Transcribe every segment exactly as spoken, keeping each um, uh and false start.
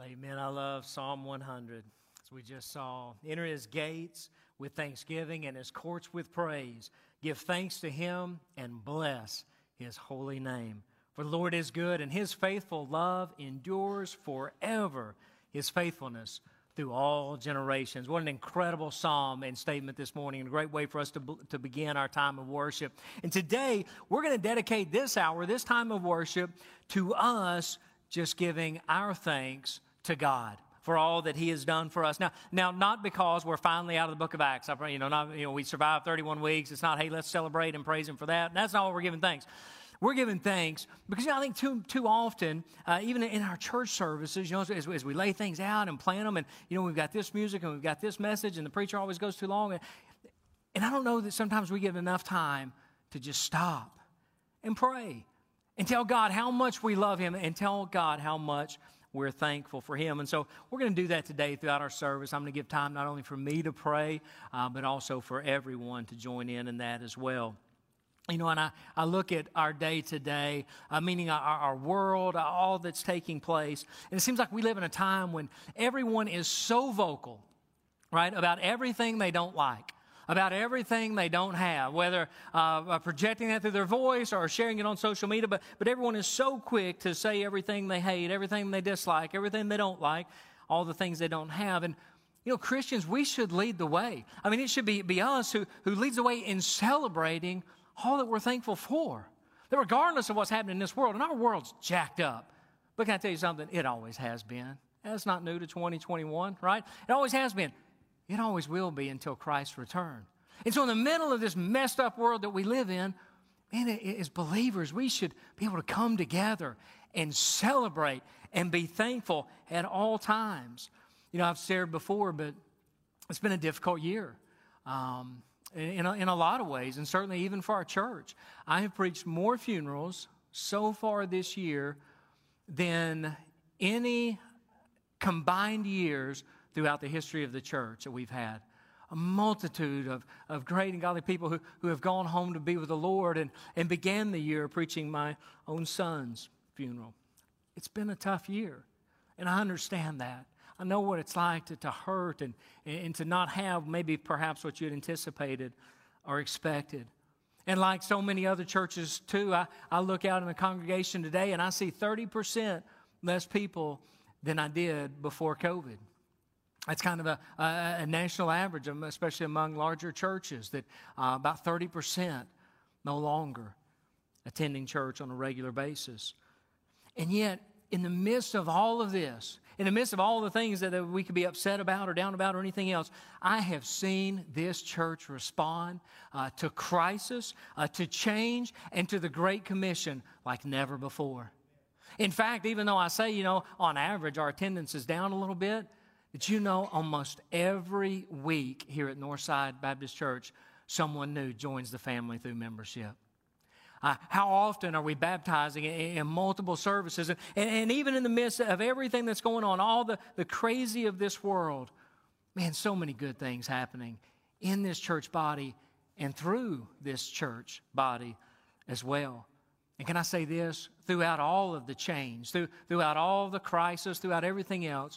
Amen. I love Psalm one hundred. As we just saw, enter his gates with thanksgiving and his courts with praise. Give thanks to him and bless his holy name. For the Lord is good, and his faithful love endures forever. His faithfulness through all generations. What an incredible psalm and statement this morning, and a great way for us to, to begin our time of worship. And today, we're going to dedicate this hour, this time of worship, to us just giving our thanks to God for all that he has done for us. Now, now, not because we're finally out of the book of Acts. I, you know, not, you know, we survived thirty-one weeks. It's not, hey, let's celebrate and praise him for that. That's not what we're giving thanks. We're giving thanks because, you know, I think too too often, uh, even in our church services, you know, as, as we lay things out and plan them, and, you know, we've got this music and we've got this message, and the preacher always goes too long. And, and I don't know that sometimes we give enough time to just stop and pray and tell God how much we love him and tell God how much we're thankful for him. And so we're going to do that today throughout our service. I'm going to give time not only for me to pray, uh, but also for everyone to join in in that as well. You know, and I, I look at our day today, uh, meaning our, our world, all that's taking place, and it seems like we live in a time when everyone is so vocal, right, about everything they don't like, about everything they don't have, whether uh, projecting that through their voice or sharing it on social media, but, but everyone is so quick to say everything they hate, everything they dislike, everything they don't like, all the things they don't have. And, you know, Christians, we should lead the way. I mean, it should be, be us who, who leads the way in celebrating all that we're thankful for. That regardless of what's happening in this world, and our world's jacked up, but can I tell you something? It always has been. That's not new to twenty twenty-one, right? It always has been. It always will be until Christ's return. And so in the middle of this messed up world that we live in, man, as believers, we should be able to come together and celebrate and be thankful at all times. You know, I've shared before, but it's been a difficult year. Um, In a, in a lot of ways, and certainly even for our church. I have preached more funerals so far this year than any combined years throughout the history of the church that we've had. A multitude of, of great and godly people who, who have gone home to be with the Lord, and, and began the year preaching my own son's funeral. It's been a tough year, and I understand that. I know what it's like to, to hurt and, and to not have maybe perhaps what you had anticipated or expected. And like so many other churches too, I, I look out in the congregation today and I see thirty percent less people than I did before COVID. That's kind of a, a, a national average, especially among larger churches, that uh, about thirty percent no longer attending church on a regular basis. And yet, in the midst of all of this, in the midst of all the things that we could be upset about or down about or anything else, I have seen this church respond uh, to crisis, uh, to change, and to the Great Commission like never before. In fact, even though I say, you know, on average our attendance is down a little bit, did you know almost every week here at Northside Baptist Church, someone new joins the family through membership? Uh, how often are we baptizing in, in multiple services? And, and even in the midst of everything that's going on, all the, the crazy of this world, man, so many good things happening in this church body and through this church body as well. And can I say this? Throughout all of the change, through, throughout all the crisis, throughout everything else,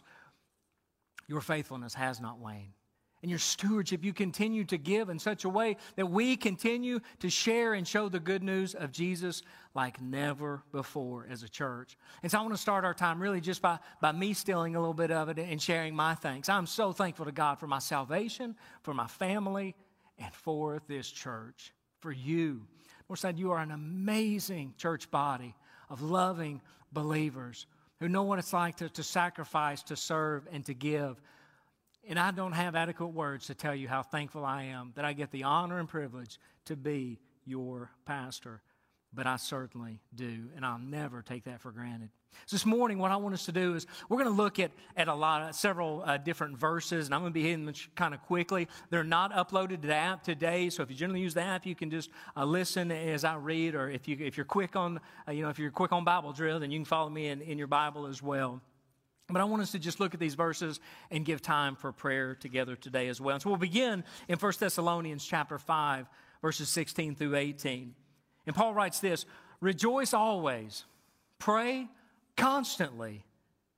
your faithfulness has not waned. And your stewardship, you continue to give in such a way that we continue to share and show the good news of Jesus like never before as a church. And so I want to start our time really just by, by me stealing a little bit of it and sharing my thanks. I'm so thankful to God for my salvation, for my family, and for this church, for you. Northside, you are an amazing church body of loving believers who know what it's like to, to sacrifice, to serve, and to give. And I don't have adequate words to tell you how thankful I am that I get the honor and privilege to be your pastor. But I certainly do, and I'll never take that for granted. So this morning, what I want us to do is we're going to look at, at a lot of several uh, different verses, and I'm going to be hitting them kind of quickly. They're not uploaded to the app today, so if you generally use the app, you can just uh, listen as I read, or if you if you're quick on uh, you know if you're quick on Bible drill, then you can follow me in, in your Bible as well. But I want us to just look at these verses and give time for prayer together today as well. And so we'll begin in First Thessalonians chapter five, verses sixteen through eighteen. And Paul writes this: "Rejoice always, pray constantly,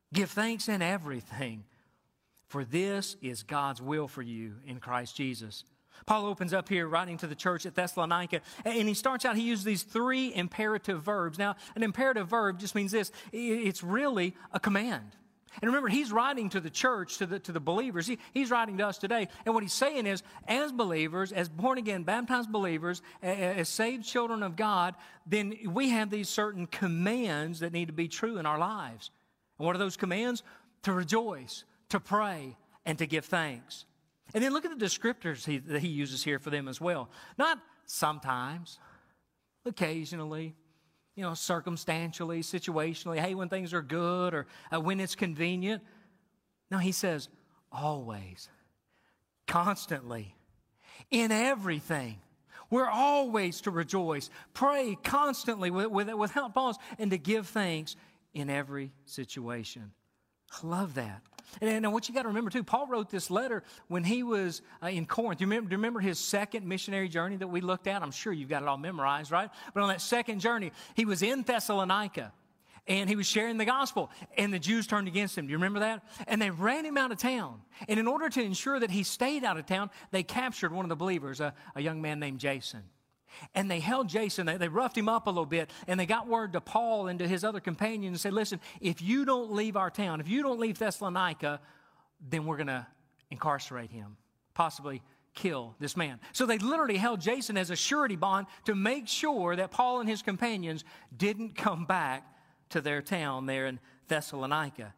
Give thanks in everything, for this is God's will for you in Christ Jesus. Paul opens up here writing to the church at Thessalonica, and he starts out, he uses these three imperative verbs. Now, an imperative verb just means this: it's really a command. And remember, he's writing to the church, to the, to the believers. He, he's writing to us today. And what he's saying is, as believers, as born-again, baptized believers, as, as saved children of God, then we have these certain commands that need to be true in our lives. And what are those commands? To rejoice, to pray, and to give thanks. And then look at the descriptors he, that he uses here for them as well. Not sometimes, occasionally, you know, circumstantially, situationally, hey, when things are good or uh, when it's convenient. No, he says always, constantly, in everything. We're always to rejoice, pray constantly with, with, without pause, and to give thanks in every situation. I love that. And, and what you got to remember, too, Paul wrote this letter when he was uh, in Corinth. Do you, remember, do you remember his second missionary journey that we looked at? I'm sure you've got it all memorized, right? But on that second journey, he was in Thessalonica, and he was sharing the gospel, and the Jews turned against him. Do you remember that? And they ran him out of town. And in order to ensure that he stayed out of town, they captured one of the believers, a, a young man named Jason. And they held Jason, they, they roughed him up a little bit, and they got word to Paul and to his other companions and said, listen, if you don't leave our town, if you don't leave Thessalonica, then we're going to incarcerate him, possibly kill this man. So they literally held Jason as a surety bond to make sure that Paul and his companions didn't come back to their town there in Thessalonica.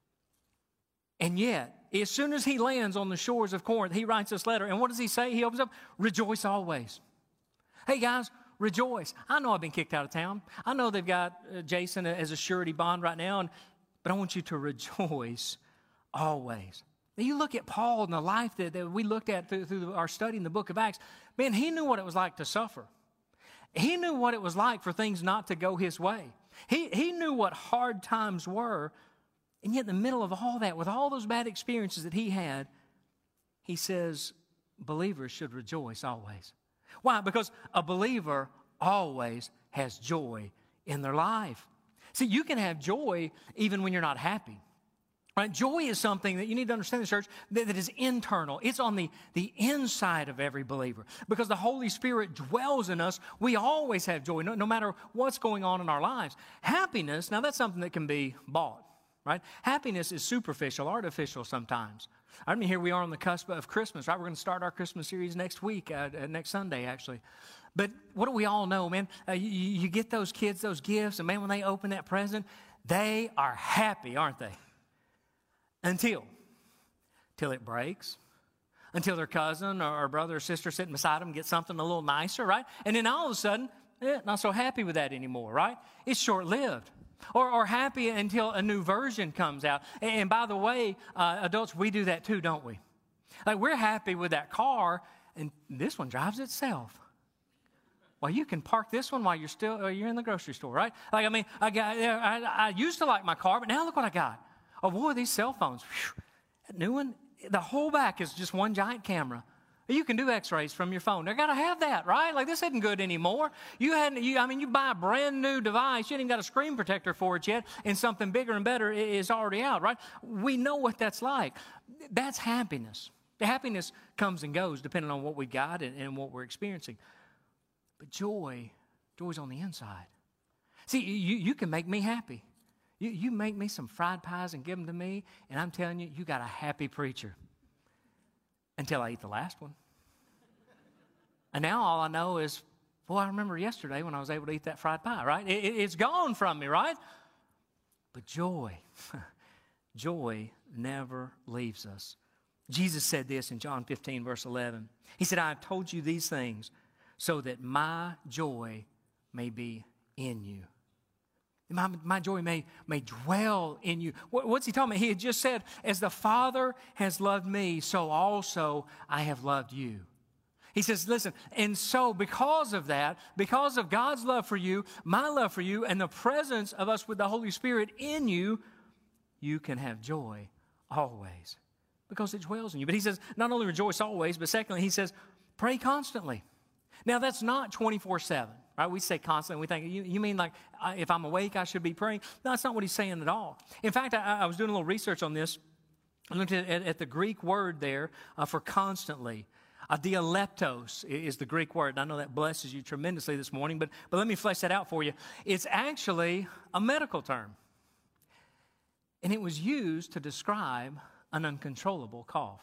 And yet, as soon as he lands on the shores of Corinth, he writes this letter, and what does he say? He opens up, rejoice always. Hey, guys, rejoice. I know I've been kicked out of town. I know they've got uh, Jason as a surety bond right now, and, but I want you to rejoice always. Now, you look at Paul and the life that, that we looked at through, through our study in the book of Acts. Man, he knew what it was like to suffer. He knew what it was like for things not to go his way. He, he knew what hard times were, and yet in the middle of all that, with all those bad experiences that he had, he says believers should rejoice always. Why? Because a believer always has joy in their life. See, you can have joy even when you're not happy. Right? Joy is something that you need to understand in the church that, that is internal. It's on the, the inside of every believer. Because the Holy Spirit dwells in us, we always have joy, no, no matter what's going on in our lives. Happiness, now that's something that can be bought. Right? Happiness is superficial, artificial sometimes. I mean, here we are on the cusp of Christmas, right? We're going to start our Christmas series next week, uh, next Sunday, actually. But what do we all know, man? Uh, you, you get those kids those gifts, and man, when they open that present, they are happy, aren't they? Until, until it breaks, until their cousin or, or brother or sister sitting beside them gets something a little nicer, right? And then all of a sudden, eh, not so happy with that anymore, right? It's short-lived. Or, or happy until a new version comes out. And, and by the way, uh, adults, we do that too, don't we? Like, we're happy with that car, and this one drives itself. Well, you can park this one while you're still uh, you're in the grocery store, right? Like, I mean, I got I, I used to like my car, but now look what I got. Oh boy, these cell phones. Whew, that new one, the whole back is just one giant camera. You can do x-rays from your phone. They're got to have that, right? Like, this isn't good anymore. You hadn't, you, I mean, you buy a brand new device, you ain't even got a screen protector for it yet, and something bigger and better is already out, right? We know what that's like. That's happiness. The happiness comes and goes depending on what we got and, and what we're experiencing. But joy, joy's on the inside. See, you, you can make me happy. You, you make me some fried pies and give them to me, and I'm telling you, you got a happy preacher. Until I eat the last one. And now all I know is, boy, I remember yesterday when I was able to eat that fried pie, right? It, it, it's gone from me, right? But joy, joy never leaves us. Jesus said this in John fifteen, verse eleven. He said, I have told you these things so that my joy may be in you. My, my joy may, may dwell in you. What, what's he talking about? He had just said, as the Father has loved me, so also I have loved you. He says, listen, and so because of that, because of God's love for you, my love for you, and the presence of us with the Holy Spirit in you, you can have joy always because it dwells in you. But he says, not only rejoice always, but secondly, he says, pray constantly. Now, that's not twenty-four seven. right? We say constantly, we think, you, you mean like uh, if I'm awake, I should be praying? No, that's not what he's saying at all. In fact, I, I was doing a little research on this. I looked at, at, at the Greek word there uh, for constantly. Uh, dialeptos is the Greek word. And I know that blesses you tremendously this morning, but, but let me flesh that out for you. It's actually a medical term. And it was used to describe an uncontrollable cough.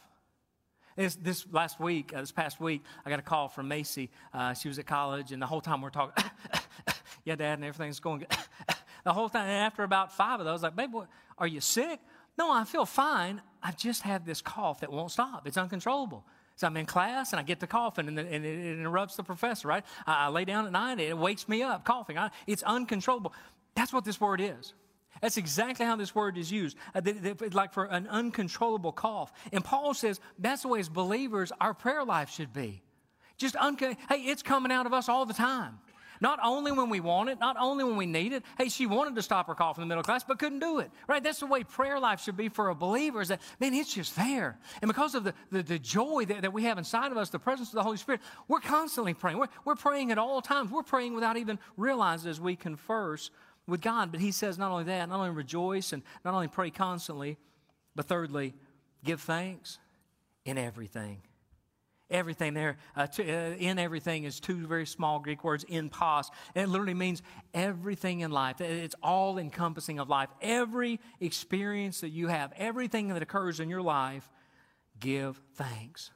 This, this last week, uh, this past week, I got a call from Macy. Uh, she was at college, and the whole time we're talking, yeah, Dad, and everything's going good. The whole time, and after about five of those, like, babe, what, are you sick? No, I feel fine. I just have this cough that won't stop. It's uncontrollable. So I'm in class, and I get to coughing, and, the, and it, it interrupts the professor, right? I, I lay down at night, and it wakes me up coughing. I, it's uncontrollable. That's what this word is. That's exactly how this word is used, uh, they, they, like for an uncontrollable cough. And Paul says that's the way as believers our prayer life should be. Just, unco- hey, it's coming out of us all the time. Not only when we want it, not only when we need it. Hey, she wanted to stop her cough in the middle class, but couldn't do it. Right? That's the way prayer life should be for a believer, is that, man, it's just there. And because of the, the, the joy that, that we have inside of us, the presence of the Holy Spirit, we're constantly praying. We're, we're praying at all times. We're praying without even realizing as we converse with God. But he says not only that, not only rejoice and not only pray constantly, but thirdly, give thanks in everything. Everything there, uh, to, uh, in everything is two very small Greek words, in pos. And it literally means everything in life. It's all encompassing of life. Every experience that you have, everything that occurs in your life, give thanks.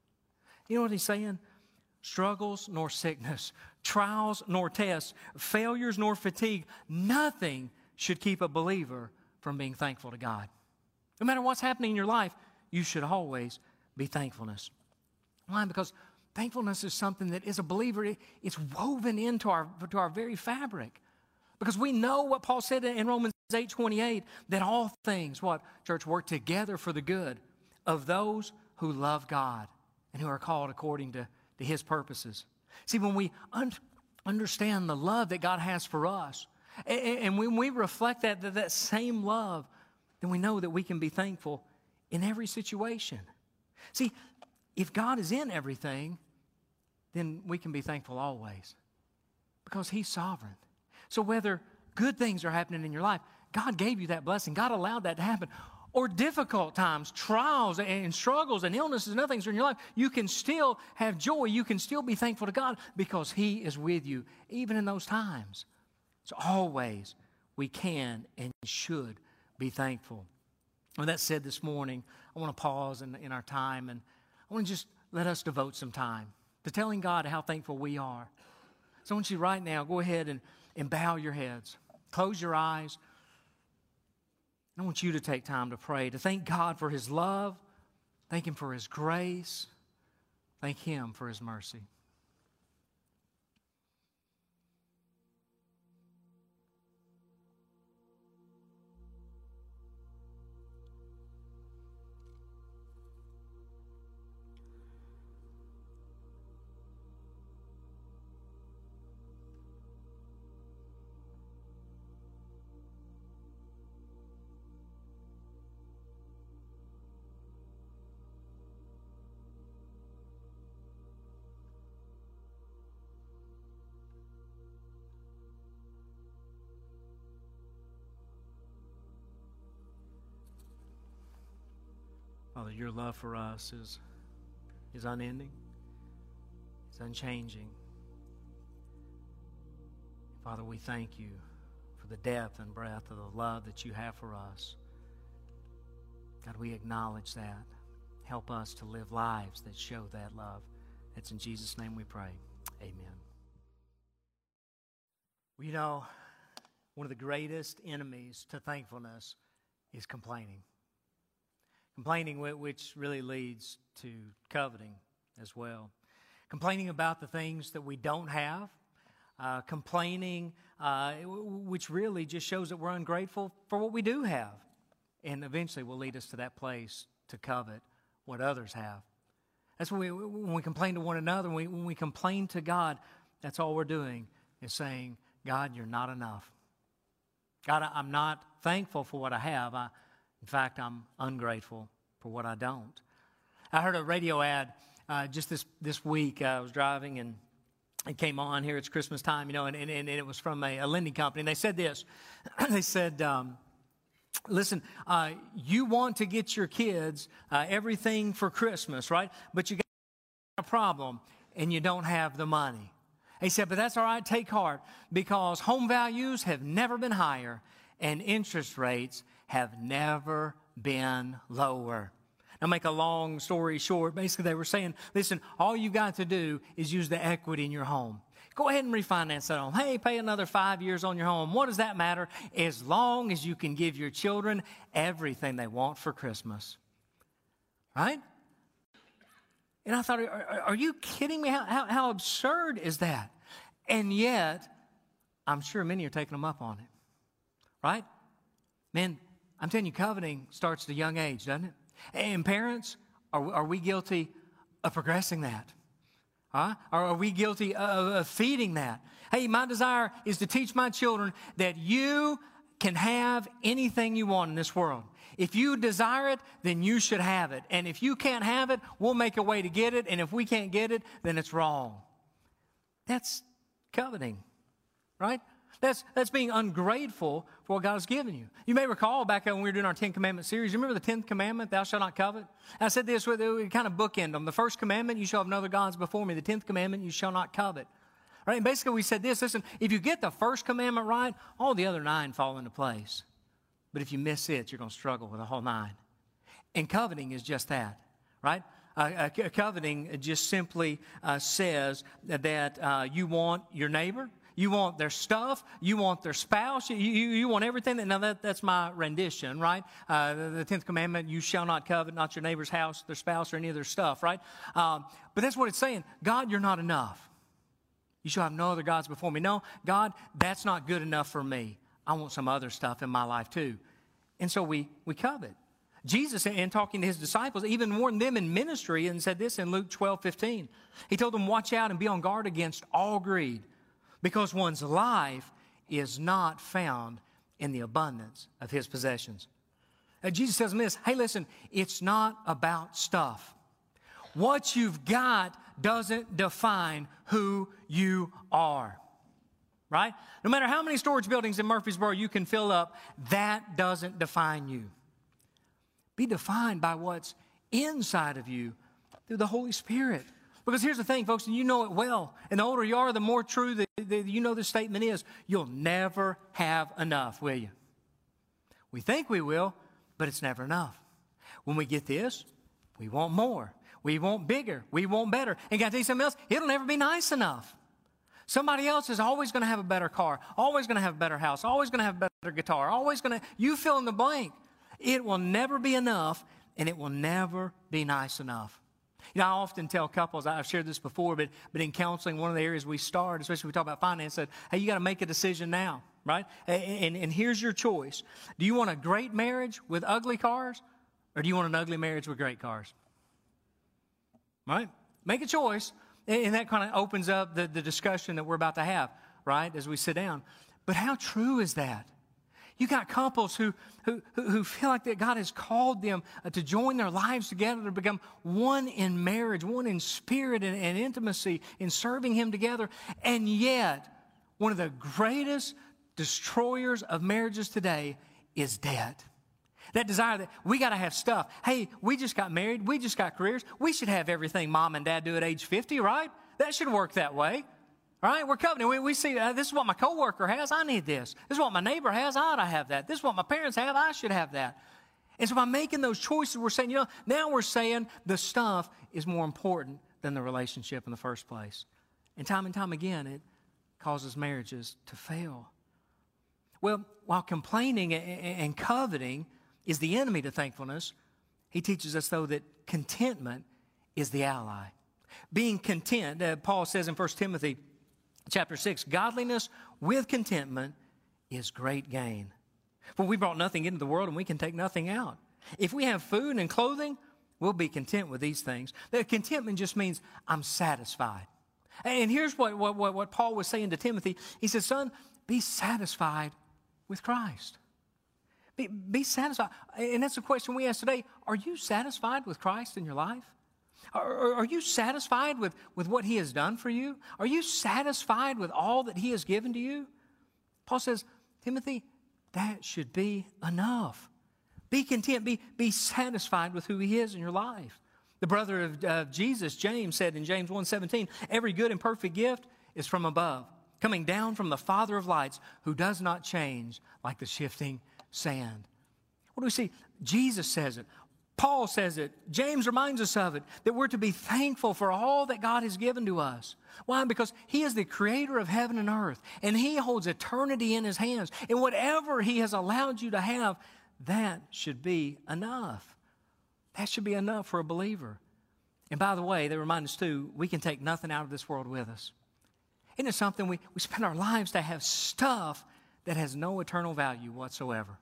You know what he's saying? Struggles nor sickness, trials nor tests, failures nor fatigue, nothing should keep a believer from being thankful to God. No matter what's happening in your life, you should always be thankfulness. Why? Because thankfulness is something that, as a believer, it's woven into our, to our very fabric. Because we know what Paul said in Romans eight twenty-eight, that all things, what, church, work together for the good of those who love God and who are called according to, to his purposes. See, when we un- understand the love that God has for us, and, and when we reflect that, that, that same love, then we know that we can be thankful in every situation. See, if God is in everything, then we can be thankful always because he's sovereign. So whether good things are happening in your life, God gave you that blessing. God allowed that to happen. Or difficult times, trials and struggles and illnesses and other things in your life, you can still have joy. You can still be thankful to God because he is with you even in those times. So always we can and should be thankful. With that said, this morning, I want to pause in, in our time, and I want to just let us devote some time to telling God how thankful we are. So I want you right now, go ahead and, and bow your heads. Close your eyes. I want you to take time to pray, to thank God for his love, thank him for his grace, thank him for his mercy. Father, your love for us is, is unending. It's unchanging. Father, we thank you for the depth and breadth of the love that you have for us. God, we acknowledge that. Help us to live lives that show that love. It's in Jesus' name we pray. Amen. Well, you know, one of the greatest enemies to thankfulness is complaining. Complaining, which really leads to coveting as well. Complaining about the things that we don't have. Uh, complaining, uh, which really just shows that we're ungrateful for what we do have. And eventually will lead us to that place to covet what others have. That's when we, when we complain to one another, when we, when we complain to God, that's all we're doing is saying, God, you're not enough. God, I'm not thankful for what I have. I, in fact, I'm ungrateful for what I don't. I heard a radio ad uh, just this, this week. Uh, I was driving, and it came on here. It's Christmas time, you know, and, and, and it was from a, a lending company. And they said this. They said, um, listen, uh, you want to get your kids uh, everything for Christmas, right? But you got a problem, and you don't have the money. He said, but that's all right. Take heart, because home values have never been higher, and interest rates have never been lower. Now, make a long story short, basically they were saying, listen, all you got to do is use the equity in your home. Go ahead and refinance that home. Hey, pay another five years on your home. What does that matter? As long as you can give your children everything they want for Christmas. Right? And I thought, are, are you kidding me? How, how, how absurd is that? And yet, I'm sure many are taking them up on it. Right? Man, I'm telling you, coveting starts at a young age, doesn't it? And parents, are, are we guilty of progressing that? Huh? Or are we guilty of, of feeding that? Hey, my desire is to teach my children that you can have anything you want in this world. If you desire it, then you should have it. And if you can't have it, we'll make a way to get it. And if we can't get it, then it's wrong. That's coveting, right? That's, that's being ungrateful for what God has given you. You may recall back when we were doing our Ten Commandments series, you remember the tenth commandment, thou shalt not covet? I said this, we kind of bookend them. The first commandment, you shall have no other gods before me. The tenth commandment, you shall not covet. Right? And basically we said this, listen, if you get the first commandment right, all the other nine fall into place. But if you miss it, you're going to struggle with the whole nine. And coveting is just that, right? Uh, uh, coveting just simply uh, says that uh, you want your neighbor, you want their stuff, you want their spouse, you, you, you want everything. Now, that, that's my rendition, right? Uh, the, the tenth commandment, you shall not covet, not your neighbor's house, their spouse, or any of their stuff, right? Um, but that's what it's saying. God, you're not enough. You shall have no other gods before me. No, God, that's not good enough for me. I want some other stuff in my life too. And so we, we covet. Jesus, in talking to his disciples, even warned them in ministry and said this in Luke twelve fifteen. He told them, watch out and be on guard against all greed, because one's life is not found in the abundance of his possessions. And Jesus tells them this, hey, listen, it's not about stuff. What you've got doesn't define who you are. Right? No matter how many storage buildings in Murfreesboro you can fill up, that doesn't define you. Be defined by what's inside of you through the Holy Spirit. Because here's the thing, folks, and you know it well. And the older you are, the more true that, that you know this statement is. You'll never have enough, will you? We think we will, but it's never enough. When we get this, we want more. We want bigger. We want better. And can I tell you something else? It'll never be nice enough. Somebody else is always going to have a better car, always going to have a better house, always going to have a better guitar, always going to, you fill in the blank. It will never be enough, and it will never be nice enough. You know, I often tell couples, I've shared this before, but, but in counseling, one of the areas we start, especially when we talk about finance, said, hey, you got to make a decision now, right? And, and, and here's your choice. Do you want a great marriage with ugly cars, or do you want an ugly marriage with great cars? Right? Make a choice. And that kind of opens up the, the discussion that we're about to have, right, as we sit down. But how true is that? You got couples who, who, who feel like that God has called them to join their lives together to become one in marriage, one in spirit and, and intimacy, in serving Him together. And yet, one of the greatest destroyers of marriages today is debt. That desire that we got to have stuff. Hey, we just got married. We just got careers. We should have everything mom and dad do at age fifty, right? That should work that way, right? We're coveting. We, we see uh, this is what my coworker has. I need this. This is what my neighbor has. I ought to have that. This is what my parents have. I should have that. And so by making those choices, we're saying, you know, now we're saying the stuff is more important than the relationship in the first place. And time and time again, it causes marriages to fail. Well, while complaining and coveting is the enemy to thankfulness, he teaches us, though, that contentment is the ally. Being content, uh, Paul says in First Timothy chapter six, godliness with contentment is great gain. For we brought nothing into the world and we can take nothing out. If we have food and clothing, we'll be content with these things. The contentment just means I'm satisfied. And here's what, what, what Paul was saying to Timothy. He said, son, be satisfied with Christ. Be, be satisfied. And that's the question we ask today. Are you satisfied with Christ in your life? Are, are you satisfied with, with what he has done for you? Are you satisfied with all that he has given to you? Paul says, Timothy, that should be enough. Be content. Be, be satisfied with who he is in your life. The brother of uh, Jesus, James, said in James one seventeen, every good and perfect gift is from above, coming down from the Father of lights, who does not change like the shifting sand. What do we see? Jesus says it. Paul says it. James reminds us of it, that we're to be thankful for all that God has given to us. Why? Because he is the creator of heaven and earth, and he holds eternity in his hands. And whatever he has allowed you to have, that should be enough. That should be enough for a believer. And by the way, they remind us too, we can take nothing out of this world with us. Isn't it something we, we spend our lives to have stuff that has no eternal value whatsoever?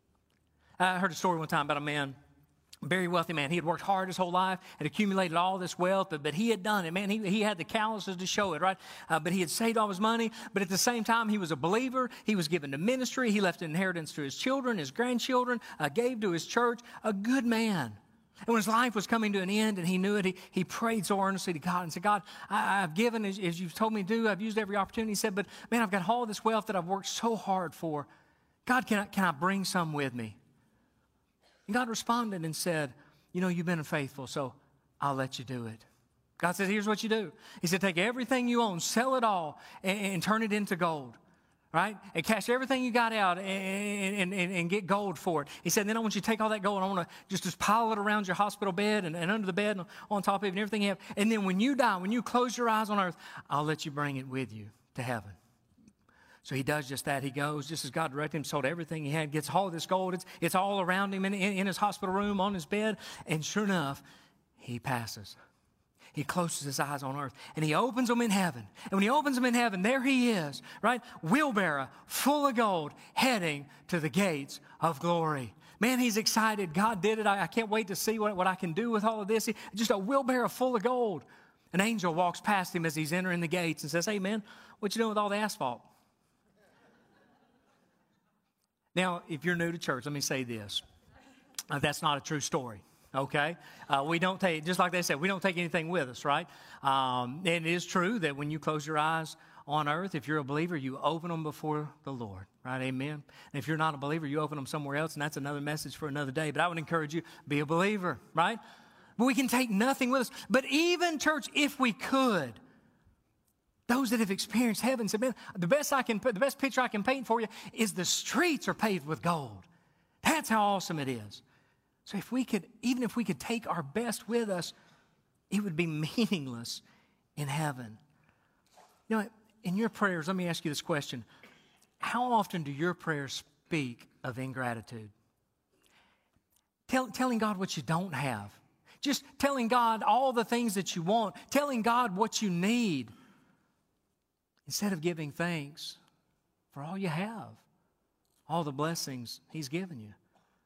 I heard a story one time about a man, a very wealthy man. He had worked hard his whole life, had accumulated all this wealth, but, but he had done it. Man, he, he had the calluses to show it, right? Uh, but he had saved all his money. But at the same time, he was a believer. He was given to ministry. He left an inheritance to his children, his grandchildren, uh, gave to his church. A good man. And when his life was coming to an end and he knew it, he, he prayed so earnestly to God and said, God, I, I've given as, as you've told me to do. I've used every opportunity. He said, but man, I've got all this wealth that I've worked so hard for. God, can I, can I bring some with me? And God responded and said, you know, you've been faithful, so I'll let you do it. God said, here's what you do. He said, take everything you own, sell it all, and, and turn it into gold. Right? And cash everything you got out and, and, and get gold for it. He said, then I want you to take all that gold and I want to just, just pile it around your hospital bed and, and under the bed and on top of it and everything you have. And then when you die, when you close your eyes on earth, I'll let you bring it with you to heaven. So he does just that. He goes, just as God directed him, sold everything he had, gets all of this gold. It's, it's all around him in, in, in his hospital room, on his bed. And sure enough, he passes. He closes his eyes on earth, and he opens them in heaven. And when he opens them in heaven, there he is, right? Wheelbarrow full of gold, heading to the gates of glory. Man, he's excited. God did it. I, I can't wait to see what, what I can do with all of this. He, just a wheelbarrow full of gold. An angel walks past him as he's entering the gates and says, hey, man, what you doing with all the asphalt? Now, if you're new to church, let me say this. Uh, that's not a true story. Okay? Uh, we don't take, just like they said, we don't take anything with us, right? Um, and it is true that when you close your eyes on earth, if you're a believer, you open them before the Lord, right? Amen? And if you're not a believer, you open them somewhere else, and that's another message for another day. But I would encourage you, be a believer, right? But we can take nothing with us. But even, church, if we could, those that have experienced heaven said, man, the best I can put, the best picture I can paint for you is the streets are paved with gold. That's how awesome it is. So if we could, even if we could take our best with us, it would be meaningless in heaven. You know, in your prayers, let me ask you this question. How often do your prayers speak of ingratitude? Tell, telling God what you don't have. Just telling God all the things that you want. Telling God what you need. Instead of giving thanks for all you have. All the blessings He's given you.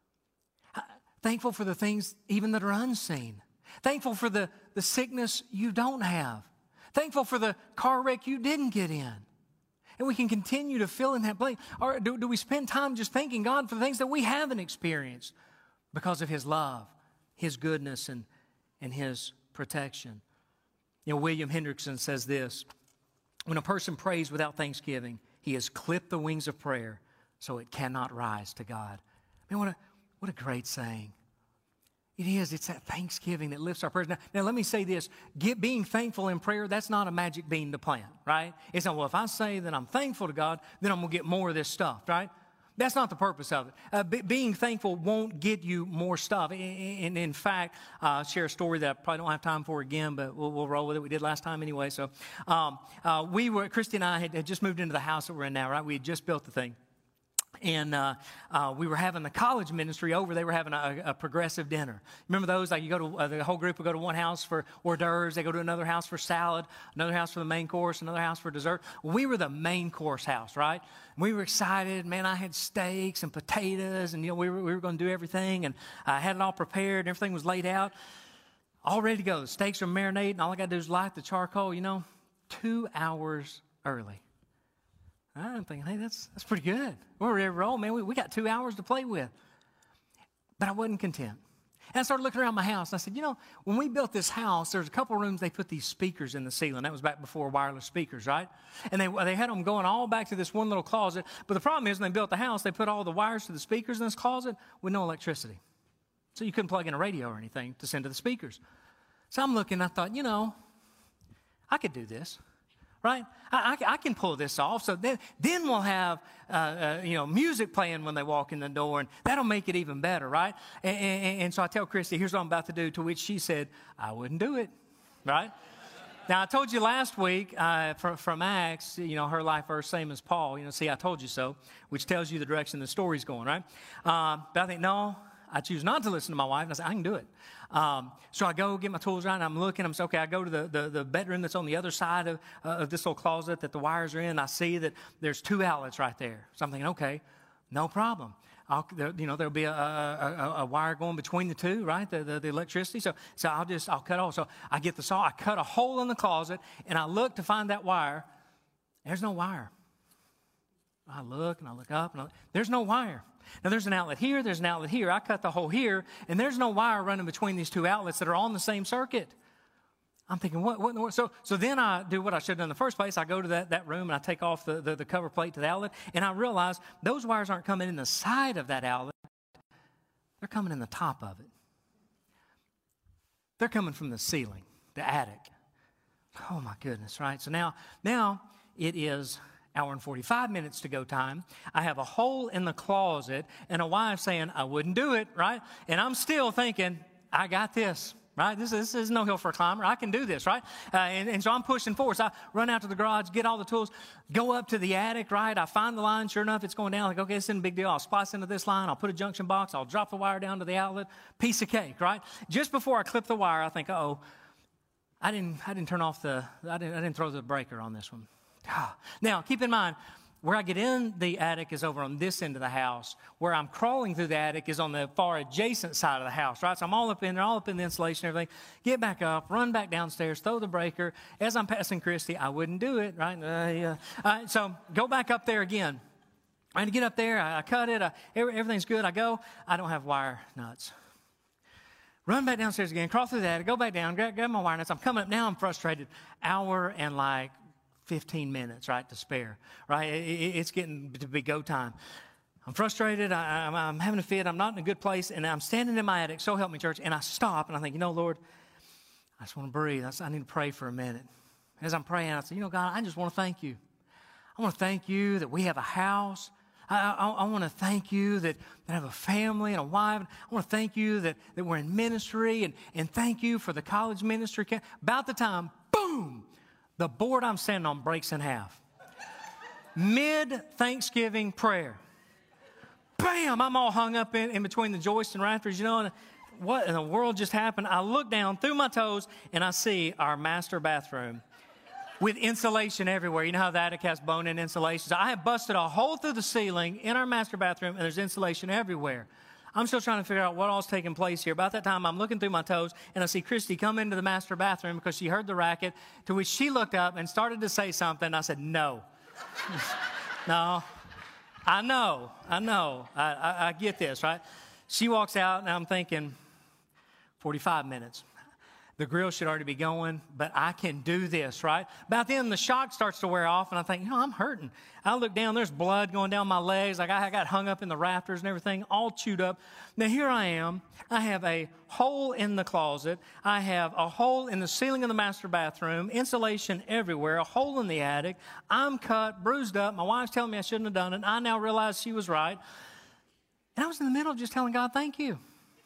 Thankful for the things even that are unseen. Thankful for the, the sickness you don't have. Thankful for the car wreck you didn't get in. And we can continue to fill in that blank. Or do, do we spend time just thanking God for the things that we haven't experienced because of His love, His goodness, and, and His protection? You know, William Hendrickson says this, when a person prays without thanksgiving, he has clipped the wings of prayer so it cannot rise to God. I mean, what a What a great saying. It is. It's that thanksgiving that lifts our prayers. Now, now let me say this. Get, being thankful in prayer, that's not a magic bean to plant, right? It's not, well, if I say that I'm thankful to God, then I'm going to get more of this stuff, right? That's not the purpose of it. Uh, be, being thankful won't get you more stuff. And in, in fact, uh, I'll share a story that I probably don't have time for again, but we'll, we'll roll with it. We did last time anyway. So um, uh, we were, Christy and I had, had just moved into the house that we're in now, right? We had just built the thing. And uh, uh, we were having the college ministry over. They were having a, a progressive dinner. Remember those? Like you go to, uh, the whole group would go to one house for hors d'oeuvres. They go to another house for salad, another house for the main course, another house for dessert. We were the main course house, right? We were excited. Man, I had steaks and potatoes, and you know we were, we were going to do everything. And I had it all prepared, and everything was laid out, all ready to go. The steaks are marinating. All I got to do is light the charcoal, you know, two hours early. I'm thinking, hey, that's that's pretty good. We're ready to roll, man. We, we got two hours to play with. But I wasn't content. And I started looking around my house, and I said, you know, when we built this house, there's a couple of rooms they put these speakers in the ceiling. That was back before wireless speakers, right? And they, they had them going all back to this one little closet. But the problem is when they built the house, they put all the wires to the speakers in this closet with no electricity. So you couldn't plug in a radio or anything to send to the speakers. So I'm looking, I thought, you know, I could do this. Right? I, I, I can pull this off. So then, then we'll have, uh, uh, you know, music playing when they walk in the door, and that'll make it even better, right? And, and, and so I tell Christy, here's what I'm about to do, to which she said, I wouldn't do it, right? Now, I told you last week uh, from, from Acts, you know, her life verse, same as Paul, you know, see, I told you so, which tells you the direction the story's going, right? Uh, but I think, no, I choose not to listen to my wife, and I said, I can do it. Um, so I go get my tools out, and I'm looking. I'm saying, okay, I go to the, the, the bedroom that's on the other side of, uh, of this little closet that the wires are in. I see that there's two outlets right there. So I'm thinking, okay, no problem. I'll, there, you know, there'll be a, a, a, a wire going between the two, right, the, the, the electricity. So, so I'll just, I'll cut off. So I get the saw, I cut a hole in the closet, and I look to find that wire. There's no wire. I look, and I look up, and I look. There's no wire. Now, there's an outlet here, there's an outlet here. I cut the hole here, and there's no wire running between these two outlets that are on the same circuit. I'm thinking, what, what in the world? So, so then I do what I should have done in the first place. I go to that, that room, and I take off the, the, the cover plate to the outlet, and I realize those wires aren't coming in the side of that outlet. They're coming in the top of it. They're coming from the ceiling, the attic. Oh, my goodness, right? So now, now it is hour and forty-five minutes to go time. I have a hole in the closet and a wife saying, I wouldn't do it, right? And I'm still thinking, I got this, right? This, this is no hill for a climber. I can do this, right? Uh, and, and so I'm pushing forward. So I run out to the garage, get all the tools, go up to the attic, right? I find the line. Sure enough, it's going down. Like, okay, this isn't a big deal. I'll splice into this line. I'll put a junction box. I'll drop the wire down to the outlet. Piece of cake, right? Just before I clip the wire, I think, uh-oh, I didn't, I didn't turn off the, I didn't, I didn't throw the breaker on this one. Now, keep in mind, where I get in the attic is over on this end of the house. Where I'm crawling through the attic is on the far adjacent side of the house, right? So I'm all up in there, all up in the insulation and everything. Get back up, run back downstairs, throw the breaker. As I'm passing Christy, I wouldn't do it, right? Uh, yeah. uh, so go back up there again. I had to get up there. I, I cut it. I, everything's good. I go. I don't have wire nuts. Run back downstairs again, crawl through the attic, go back down, grab, grab my wire nuts. I'm coming up now. I'm frustrated. Hour and like fifteen minutes, right, to spare, right? It, it, it's getting to be go time. I'm frustrated. I, I'm, I'm having a fit. I'm not in a good place, and I'm standing in my attic. So help me, church. And I stop, and I think, you know, Lord, I just want to breathe. I, I need to pray for a minute. As I'm praying, I say, you know, God, I just want to thank you. I want to thank you that we have a house. I, I, I want to thank you that, that I have a family and a wife. I want to thank you that, that we're in ministry, and, and thank you for the college ministry. About the time, boom, the board I'm standing on breaks in half. Mid-Thanksgiving prayer. Bam! I'm all hung up in, in between the joists and rafters, you know, and what in the world just happened? I look down through my toes, and I see our master bathroom with insulation everywhere. You know how the attic has bone-in insulation? So I have busted a hole through the ceiling in our master bathroom, and there's insulation everywhere. I'm still trying to figure out what all's taking place here. About that time, I'm looking through my toes, and I see Christy come into the master bathroom because she heard the racket, to which she looked up and started to say something. I said, no. No. I know. I know. I, I, I get this, right? She walks out, and I'm thinking, forty-five minutes. The grill should already be going, but I can do this, right? About then, the shock starts to wear off, and I think, you know, I'm hurting. I look down, there's blood going down my legs. Like I got hung up in the rafters and everything, all chewed up. Now, here I am. I have a hole in the closet. I have a hole in the ceiling of the master bathroom, insulation everywhere, a hole in the attic. I'm cut, bruised up. My wife's telling me I shouldn't have done it. I now realize she was right. And I was in the middle of just telling God, thank you.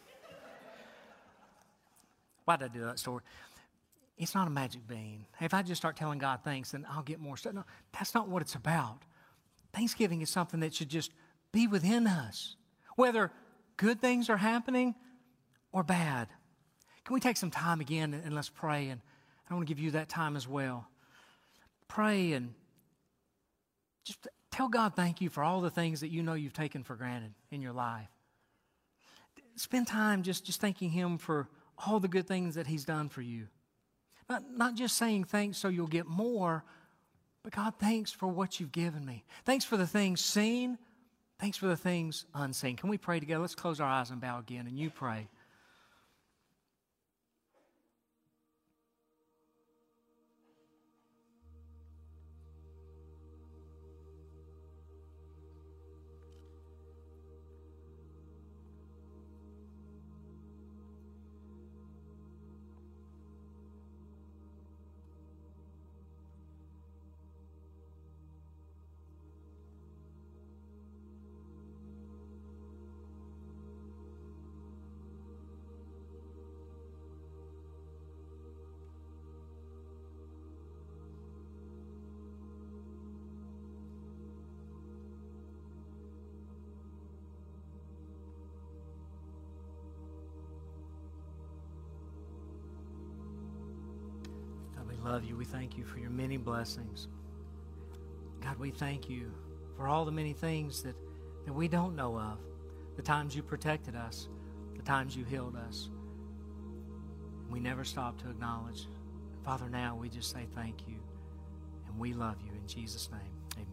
Why did I do that story? It's not a magic bean. If I just start telling God thanks, then I'll get more stuff. No, that's not what it's about. Thanksgiving is something that should just be within us, whether good things are happening or bad. Can we take some time again and, and let's pray? And I want to give you that time as well. Pray and just tell God thank you for all the things that you know you've taken for granted in your life. Spend time just, just thanking Him for all the good things that He's done for you. Not, not just saying thanks so you'll get more, but God, thanks for what you've given me. Thanks for the things seen. Thanks for the things unseen. Can we pray together? Let's close our eyes and bow again, and you pray. love you. We thank you for your many blessings. God, we thank you for all the many things that, that we don't know of. The times you protected us, the times you healed us. We never stop to acknowledge. Father, now we just say thank you, and we love you. In Jesus' name, amen.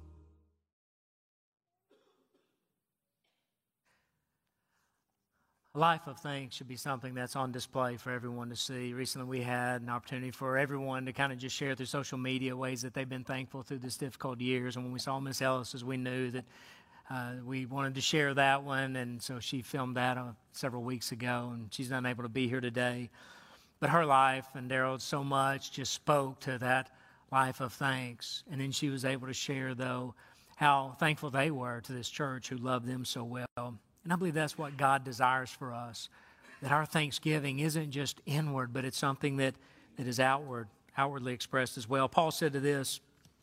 A life of thanks should be something that's on display for everyone to see. Recently we had an opportunity for everyone to kind of just share through social media ways that they've been thankful through this difficult years. And when we saw Miss Ellis's, we knew that uh, we wanted to share that one. And so she filmed that uh, several weeks ago, and she's not able to be here today. But her life and Daryl's so much just spoke to that life of thanks. And then she was able to share, though, how thankful they were to this church who loved them so well. And I believe that's what God desires for us, that our thanksgiving isn't just inward, but it's something that, that is outward, outwardly expressed as well. Paul said to this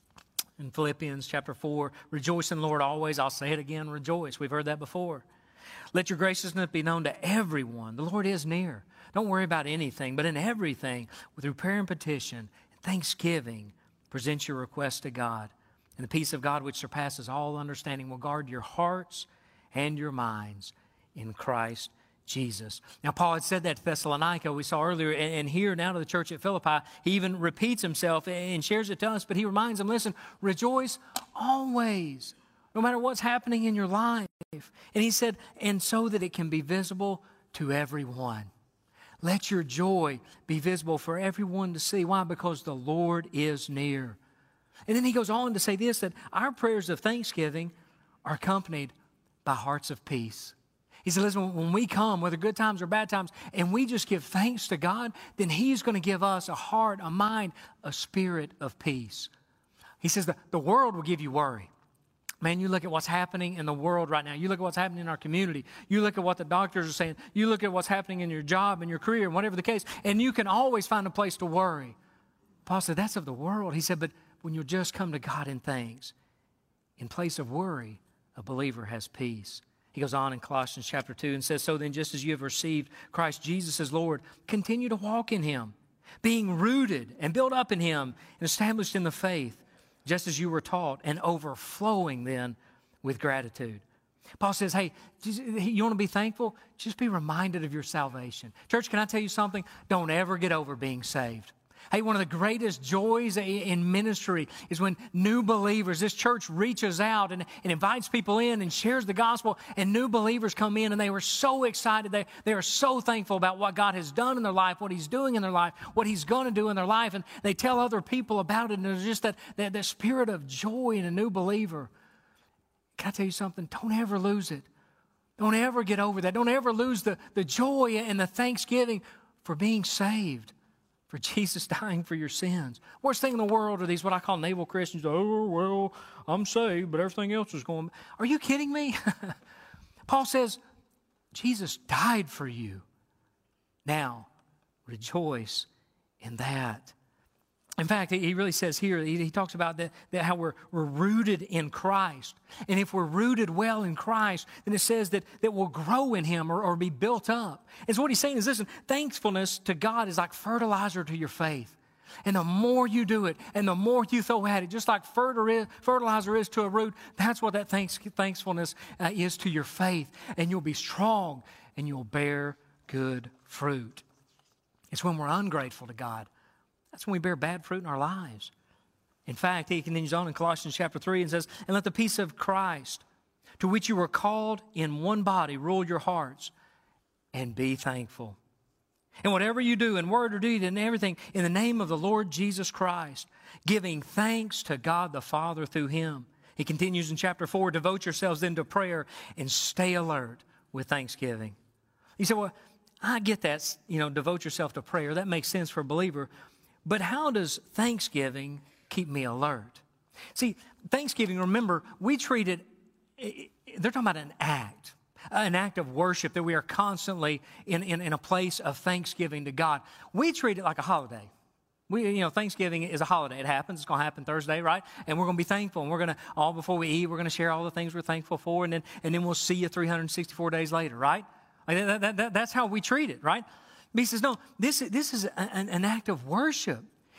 in Philippians chapter four, rejoice in the Lord always. I'll say it again, rejoice. We've heard that before. Let your graciousness be known to everyone. The Lord is near. Don't worry about anything, but in everything, through prayer and petition and thanksgiving, present your request to God. And the peace of God, which surpasses all understanding, will guard your hearts and your minds in Christ Jesus. Now, Paul had said that to Thessalonica, we saw earlier, and here now to the church at Philippi, he even repeats himself and shares it to us, but he reminds them, listen, rejoice always, no matter what's happening in your life. And he said, and so that it can be visible to everyone. Let your joy be visible for everyone to see. Why? Because the Lord is near. And then he goes on to say this, that our prayers of thanksgiving are accompanied by hearts of peace. He said, listen, when we come, whether good times or bad times, and we just give thanks to God, then He's going to give us a heart, a mind, a spirit of peace. He says that the world will give you worry. Man, you look at what's happening in the world right now. You look at what's happening in our community. You look at what the doctors are saying. You look at what's happening in your job and your career and whatever the case, and you can always find a place to worry. Paul said, that's of the world. He said, but when you just come to God in thanks, in place of worry, a believer has peace. He goes on in Colossians chapter two and says, so then just as you have received Christ Jesus as Lord, continue to walk in Him, being rooted and built up in Him and established in the faith, just as you were taught, and overflowing then with gratitude. Paul says, hey, you want to be thankful? Just be reminded of your salvation. Church, can I tell you something? Don't ever get over being saved. Hey, one of the greatest joys in ministry is when new believers, this church reaches out and, and invites people in and shares the gospel, and new believers come in and they were so excited. They, they are so thankful about what God has done in their life, what He's doing in their life, what He's going to do in their life, and they tell other people about it, and there's just that, that, that spirit of joy in a new believer. Can I tell you something? Don't ever lose it. Don't ever get over that. Don't ever lose the, the joy and the thanksgiving for being saved, for Jesus dying for your sins. Worst thing in the world are these what I call naval Christians. Oh, well, I'm saved, but everything else is going. Are you kidding me? Paul says, Jesus died for you. Now, rejoice in that. In fact, he really says here, he, he talks about that, that how we're, we're rooted in Christ. And if we're rooted well in Christ, then it says that, that we'll grow in Him or, or be built up. And so what he's saying is, listen, thankfulness to God is like fertilizer to your faith. And the more you do it, and the more you throw at it, just like fertilizer is to a root, that's what that thanks, thankfulness uh, is to your faith. And you'll be strong, and you'll bear good fruit. It's when we're ungrateful to God, that's when we bear bad fruit in our lives. In fact, he continues on in Colossians chapter three and says, and let the peace of Christ, to which you were called in one body, rule your hearts, and be thankful. And whatever you do in word or deed and everything, in the name of the Lord Jesus Christ, giving thanks to God the Father through Him. He continues in chapter four, devote yourselves then to prayer and stay alert with thanksgiving. He said, well, I get that, you know, devote yourself to prayer. That makes sense for a believer. But how does thanksgiving keep me alert? See, thanksgiving, remember, we treat it, they're talking about an act, an act of worship that we are constantly in, in, in a place of thanksgiving to God. We treat it like a holiday. We, you know, Thanksgiving is a holiday. It happens. It's going to happen Thursday, right? And we're going to be thankful. And we're going to, all before we eat, we're going to share all the things we're thankful for. And then, and then we'll see you three hundred sixty-four days later, right? Like that, that, that, that's how we treat it, right? But he says, no, this, this is an, an act of worship.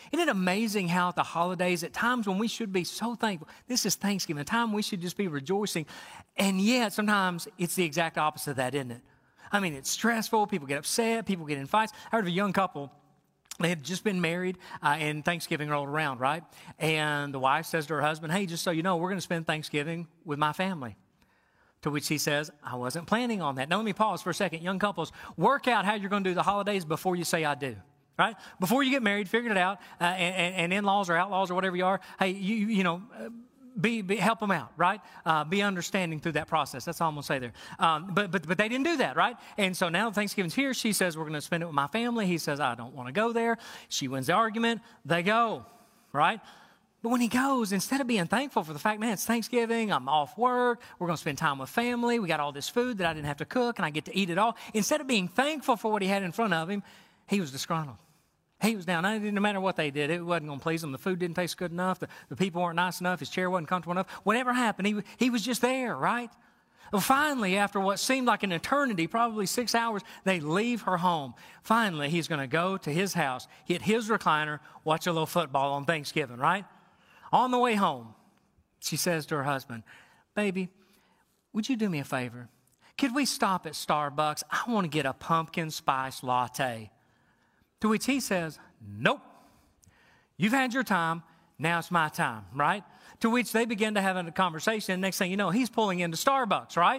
Isn't it amazing how at the holidays, at times when we should be so thankful, this is Thanksgiving, a time we should just be rejoicing, and yet sometimes it's the exact opposite of that, isn't it? I mean, it's stressful, people get upset, people get in fights. I heard of a young couple, they had just been married, uh, and Thanksgiving rolled around, right? And the wife says to her husband, hey, just so you know, we're going to spend Thanksgiving with my family. To which he says, I wasn't planning on that. Now, let me pause for a second. Young couples, work out how you're going to do the holidays before you say I do. Right? Before you get married, figure it out. Uh, and, and in-laws or outlaws or whatever you are, hey, you you know, be, be help them out, right? Uh, be understanding through that process. That's all I'm going to say there. Um, but but but they didn't do that, right? And so now Thanksgiving's here. She says we're going to spend it with my family. He says I don't want to go there. She wins the argument. They go, right? But when he goes, instead of being thankful for the fact, man, it's Thanksgiving, I'm off work, we're going to spend time with family, we got all this food that I didn't have to cook, and I get to eat it all. Instead of being thankful for what he had in front of him, he was disgruntled. He was down. It didn't matter what they did. It wasn't going to please him. The food didn't taste good enough. The, the people weren't nice enough. His chair wasn't comfortable enough. Whatever happened, he, he was just there, right? Well, finally, after what seemed like an eternity, probably six hours, they leave her home. Finally, he's going to go to his house, hit his recliner, watch a little football on Thanksgiving, right? On the way home, she says to her husband, baby, would you do me a favor? Could we stop at Starbucks? I want to get a pumpkin spice latte. To which he says, nope, you've had your time, now it's my time, right? To which they begin to have a conversation. Next thing you know, he's pulling into Starbucks, right?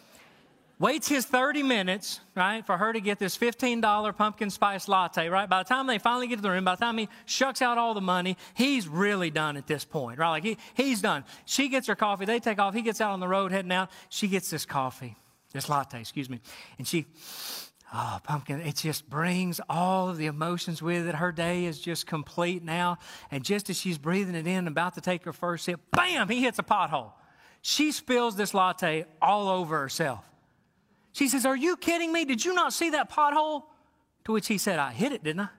Waits his thirty minutes, right, for her to get this fifteen dollar pumpkin spice latte, right? By the time they finally get to the room, by the time he shucks out all the money, he's really done at this point, right? Like he, he's done. She gets her coffee, they take off, he gets out on the road heading out. She gets this coffee, this latte, excuse me, and she... Oh, pumpkin, it just brings all of the emotions with it. Her day is just complete now. And just as she's breathing it in, about to take her first sip, bam, he hits a pothole. She spills this latte all over herself. She says, are you kidding me? Did you not see that pothole? To which he said, I hit it, didn't I?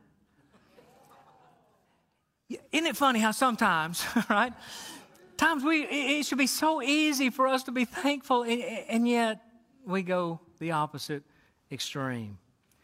Isn't it funny how sometimes, right? Times we, it should be so easy for us to be thankful, and yet we go the opposite extreme.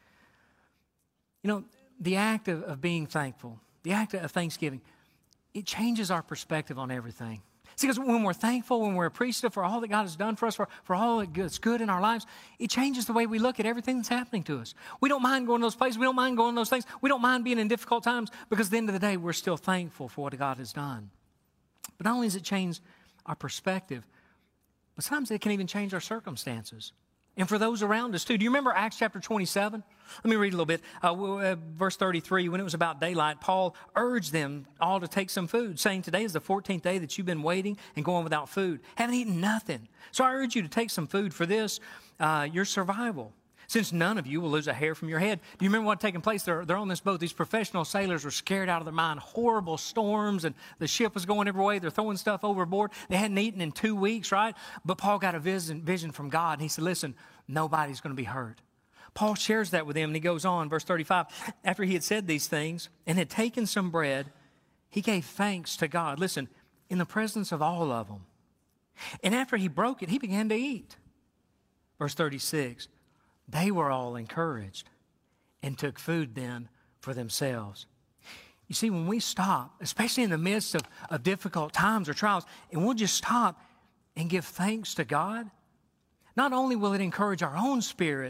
You know, the act of, of being thankful, the act of thanksgiving, it changes our perspective on everything. See, because when we're thankful, when we're appreciative for all that God has done for us, for, for all that's good in our lives, it changes the way we look at everything that's happening to us. We don't mind going to those places. We don't mind going to those things. We don't mind being in difficult times because at the end of the day, we're still thankful for what God has done. But not only does it change our perspective, but sometimes it can even change our circumstances. And for those around us too. Do you remember Acts chapter twenty-seven? Let me read a little bit. Uh, verse thirty-three, when it was about daylight, Paul urged them all to take some food, saying, today is the fourteenth day that you've been waiting and going without food. Haven't eaten nothing. So I urge you to take some food for this, uh, your survival. Since none of you will lose a hair from your head. Do you remember what had taken place? They're, they're on this boat. These professional sailors were scared out of their mind. Horrible storms, and the ship was going every way. They're throwing stuff overboard. They hadn't eaten in two weeks, right? But Paul got a vision, vision from God. And he said, listen, nobody's going to be hurt. Paul shares that with them, and he goes on, verse thirty-five. After he had said these things and had taken some bread, he gave thanks to God. Listen, in the presence of all of them. And after he broke it, he began to eat. Verse thirty-six. They were all encouraged and took food then for themselves. You see, when we stop, especially in the midst of, of difficult times or trials, and we'll just stop and give thanks to God, not only will it encourage our own spirit,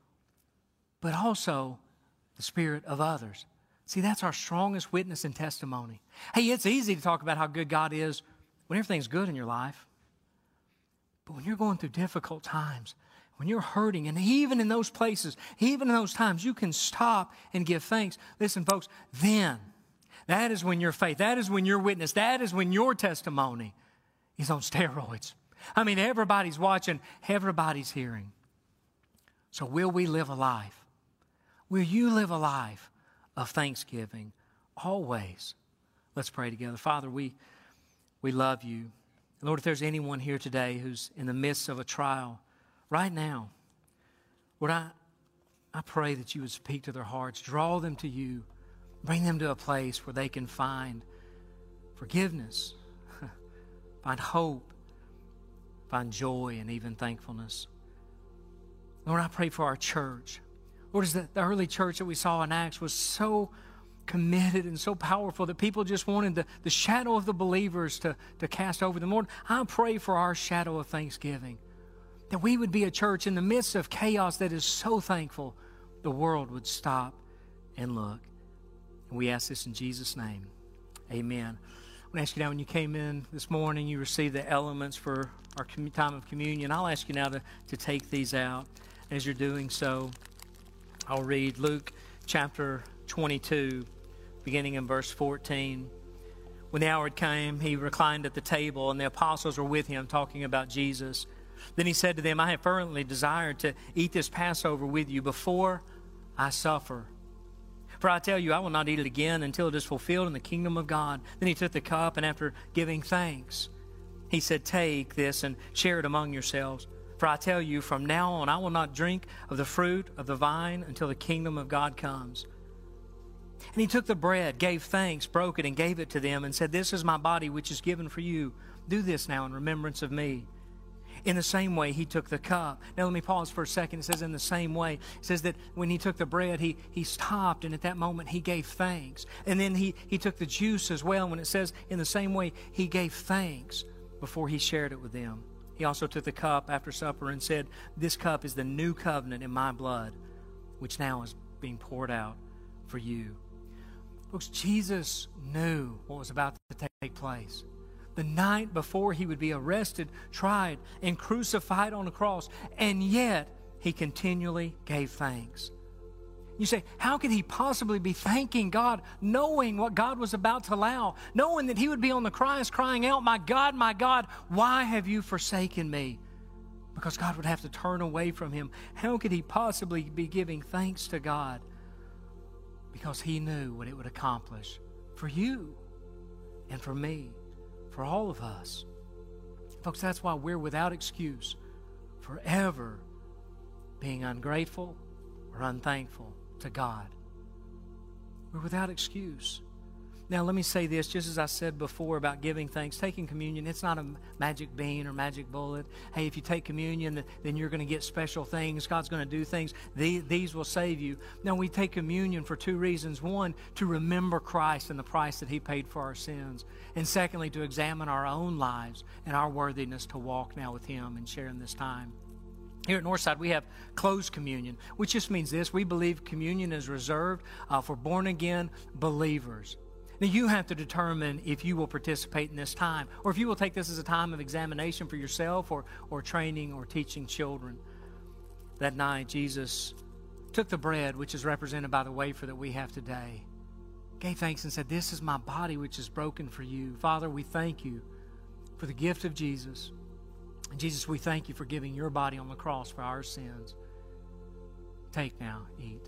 but also the spirit of others. See, that's our strongest witness and testimony. Hey, it's easy to talk about how good God is when everything's good in your life. But when you're going through difficult times, when you're hurting, and even in those places, even in those times, you can stop and give thanks. Listen, folks, then, that is when your faith, that is when your witness, that is when your testimony is on steroids. I mean, everybody's watching, everybody's hearing. So will we live a life? Will you live a life of thanksgiving always? Let's pray together. Father, we, we love you. Lord, if there's anyone here today who's in the midst of a trial, right now, Lord, I, I pray that you would speak to their hearts, draw them to you, bring them to a place where they can find forgiveness, find hope, find joy, and even thankfulness. Lord, I pray for our church. Lord, as the, the early church that we saw in Acts was so committed and so powerful that people just wanted the, the shadow of the believers to, to cast over them. Lord, I pray for our shadow of thanksgiving, that we would be a church in the midst of chaos that is so thankful the world would stop and look. And we ask this in Jesus' name. Amen. I want to ask you now, when you came in this morning, you received the elements for our time of communion. I'll ask you now to, to take these out. As you're doing so, I'll read Luke chapter twenty-two, beginning in verse fourteen. When the hour came, he reclined at the table, and the apostles were with him, talking about Jesus. Then he said to them, I have fervently desired to eat this Passover with you before I suffer. For I tell you, I will not eat it again until it is fulfilled in the kingdom of God. Then he took the cup, and after giving thanks, he said, take this and share it among yourselves. For I tell you, from now on, I will not drink of the fruit of the vine until the kingdom of God comes. And he took the bread, gave thanks, broke it, and gave it to them, and said, this is my body, which is given for you. Do this now in remembrance of me. In the same way, he took the cup. Now, let me pause for a second. It says in the same way. It says that when he took the bread, he, he stopped, and at that moment, he gave thanks. And then he, he took the juice as well. When it says in the same way, he gave thanks before he shared it with them. He also took the cup after supper and said, this cup is the new covenant in my blood, which now is being poured out for you. Folks, Jesus knew what was about to take place. The night before he would be arrested, tried, and crucified on the cross, and yet he continually gave thanks. You say, how could he possibly be thanking God, knowing what God was about to allow, knowing that he would be on the cross crying out, my God, my God, why have you forsaken me? Because God would have to turn away from him. How could he possibly be giving thanks to God? Because he knew what it would accomplish for you and for me, for all of us. Folks, that's why we're without excuse forever being ungrateful or unthankful to God. We're without excuse. Now, let me say this, just as I said before about giving thanks, taking communion, it's not a magic bean or magic bullet. Hey, if you take communion, then you're going to get special things. God's going to do things. These will save you. Now, we take communion for two reasons. One, to remember Christ and the price that he paid for our sins. And secondly, to examine our own lives and our worthiness to walk now with him and share in this time. Here at Northside, we have closed communion, which just means this. We believe communion is reserved uh, for born-again believers. Now, you have to determine if you will participate in this time, or if you will take this as a time of examination for yourself or, or training or teaching children. That night, Jesus took the bread, which is represented by the wafer that we have today, gave thanks and said, this is my body, which is broken for you. Father, we thank you for the gift of Jesus. And Jesus, we thank you for giving your body on the cross for our sins. Take now, eat.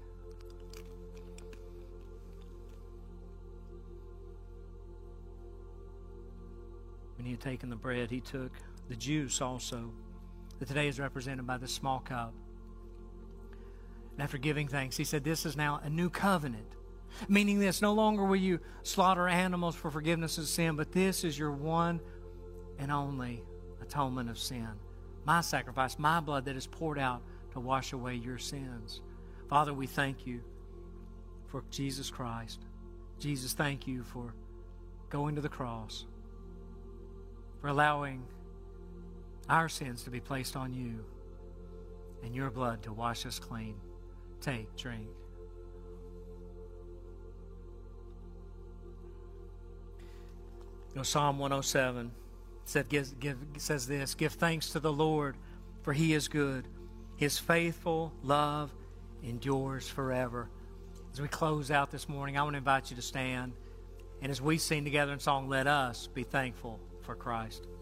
When he had taken the bread, he took the juice also, that today is represented by this small cup. And after giving thanks, he said, this is now a new covenant. Meaning this, no longer will you slaughter animals for forgiveness of sin, but this is your one and only atonement of sin. My sacrifice, my blood that is poured out to wash away your sins. Father, we thank you for Jesus Christ. Jesus, thank you for going to the cross, for allowing our sins to be placed on you and your blood to wash us clean. Take, drink. You know, Psalm one oh seven said, give, give, says this, give thanks to the Lord, for he is good. His faithful love endures forever. As we close out this morning, I want to invite you to stand. And as we sing together in song, let us be thankful for Christ.